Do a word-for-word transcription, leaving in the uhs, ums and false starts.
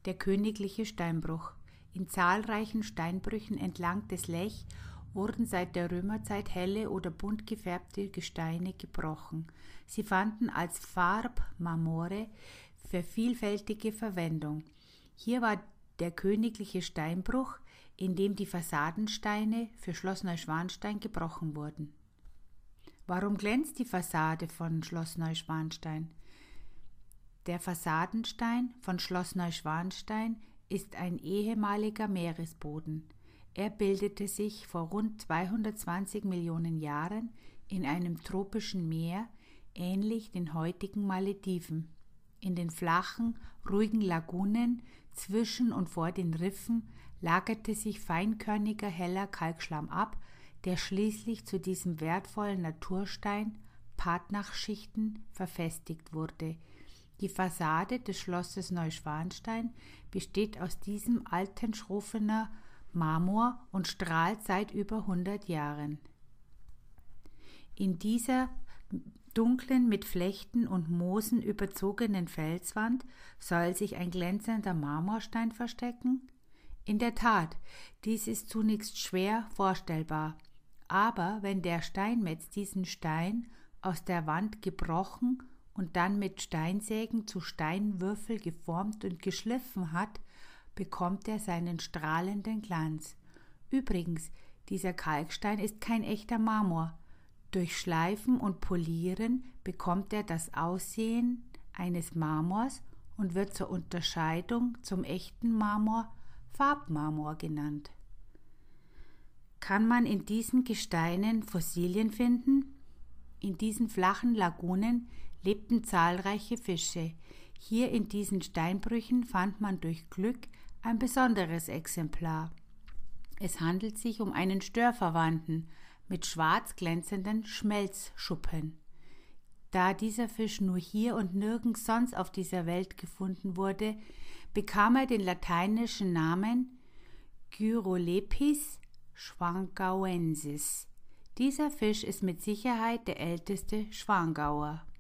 der königliche Steinbruch. In zahlreichen Steinbrüchen entlang des Lech wurden seit der Römerzeit helle oder bunt gefärbte Gesteine gebrochen. Sie fanden als Farbmarmore für vielfältige Verwendung. Hier war der königliche Steinbruch, in dem die Fassadensteine für Schloss Neuschwanstein gebrochen wurden. Warum glänzt die Fassade von Schloss Neuschwanstein? Der Fassadenstein von Schloss Neuschwanstein ist ein ehemaliger Meeresboden. Er bildete sich vor rund zweihundertzwanzig Millionen Jahren in einem tropischen Meer, ähnlich den heutigen Malediven. In den flachen, ruhigen Lagunen zwischen und vor den Riffen lagerte sich feinkörniger heller Kalkschlamm ab, der schließlich zu diesem wertvollen Naturstein Partnachschichten verfestigt wurde. Die Fassade des Schlosses Neuschwanstein besteht aus diesem alten Schrofener Marmor und strahlt seit über hundert Jahren. In dieser dunklen, mit Flechten und Moosen überzogenen Felswand soll sich ein glänzender Marmorstein verstecken? In der Tat, dies ist zunächst schwer vorstellbar, aber wenn der Steinmetz diesen Stein aus der Wand gebrochen und dann mit Steinsägen zu Steinwürfel geformt und geschliffen hat, bekommt er seinen strahlenden Glanz. Übrigens, dieser Kalkstein ist kein echter Marmor. Durch Schleifen und Polieren bekommt er das Aussehen eines Marmors und wird zur Unterscheidung zum echten Marmor Farbmarmor genannt. Kann man in diesen Gesteinen Fossilien finden? In diesen flachen Lagunen lebten zahlreiche Fische. Hier in diesen Steinbrüchen fand man durch Glück ein besonderes Exemplar. Es handelt sich um einen Störverwandten mit schwarz glänzenden Schmelzschuppen. Da dieser Fisch nur hier und nirgends sonst auf dieser Welt gefunden wurde, bekam er den lateinischen Namen Gyrolepis schwangauensis. Dieser Fisch ist mit Sicherheit der älteste Schwangauer.